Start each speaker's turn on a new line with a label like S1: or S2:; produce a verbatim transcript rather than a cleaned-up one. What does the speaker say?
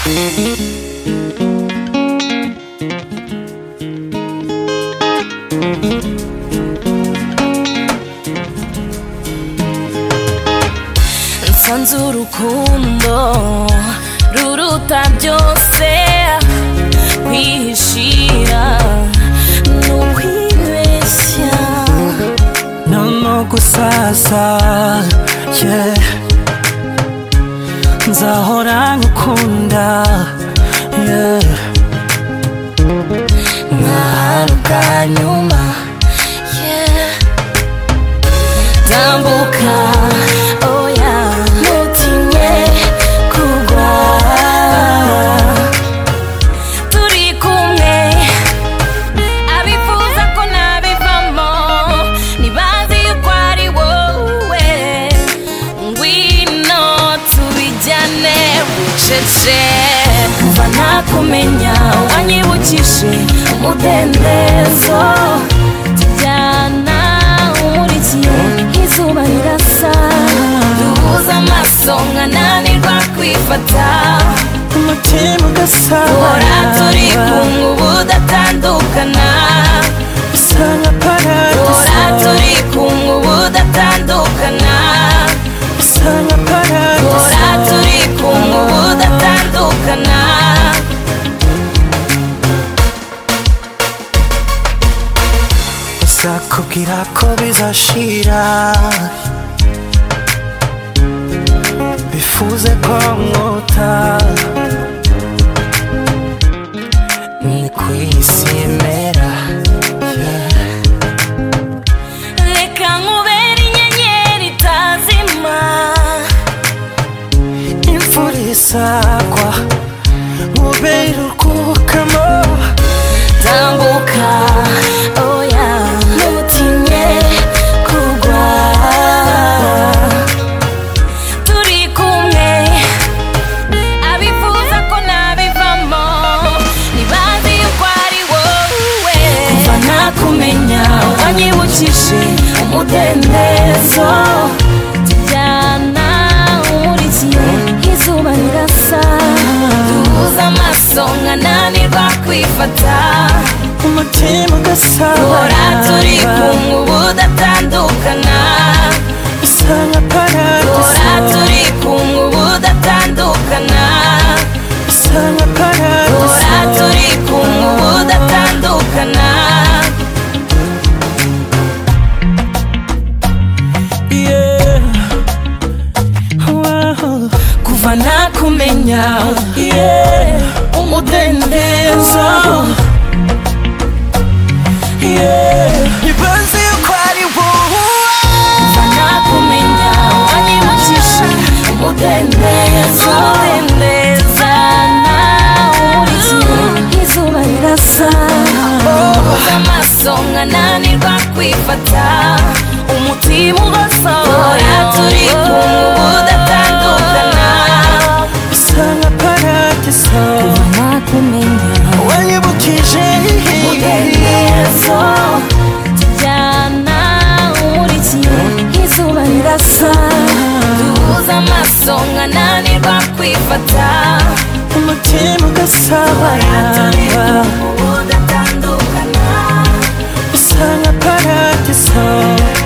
S1: nsanze urukundo ruruta byose kwihishira no kwibeshya
S2: no gusasa yeah nzahora ngukunda yeah
S1: nkaharuka nyuma yeah tambuka oya ntutinye kugwa turi kumwe abifuza ko nabivamo nibazi yuko ari wowe ngwino tubijyane bucece kuva nakumenya wanyibukije umudendezo tujyana umurikiye izuba rirasa duhuza amaso nkananirwa kwifata
S2: umutima ugasabana
S1: turi kumwe ubu udatandukana
S2: bisa nka paradiso
S1: turi kumwe ubu udatandukana
S2: bisa nka paradiso
S1: turi kumwe ubu udatandukana
S2: sakubwira ko bizashira bifuze ko mwota ni ku isi imera
S1: reka nkubere inyenyeri itazima
S2: imvura isagwa nkubere urwukamo
S1: tambuka oya ntutinye kugwa turi kumwe abifuza ko nabivamo nibazi yuko ari wowe kuva nakumenya wanyibukije umudendezo tujyana umurikiye izuba rirasa duhuza amaso nkananirwa kwifata
S2: umutima ugasabana
S1: turi kumwe ubu udatandukana
S2: bisa nka paradiso
S1: turi kumwe ubu udatandukana
S2: bisa nka paradiso
S1: turi kumwe ubu udatandukana
S2: yeah wow.
S1: kuva nakumenya
S2: yeah
S1: umudendezo
S2: nibaze yuko ari wowe
S1: kuva nakumenya wanyibukije umudendezo umudendezo umurikiye izuba rirasa duhuza amaso nkananirwa kwifata umutima ugasohora turi kumwe ubu udatandukana
S2: bisa nka paradiso
S1: kuva nakumenya
S2: wanyibukije
S1: umudendezo tujyana umurikiye izuba rirasa duhuza amaso nkananirwa kwifata
S2: umutima ugasabana
S1: turi kumwe ubu udatandukana
S2: bisa nka paradiso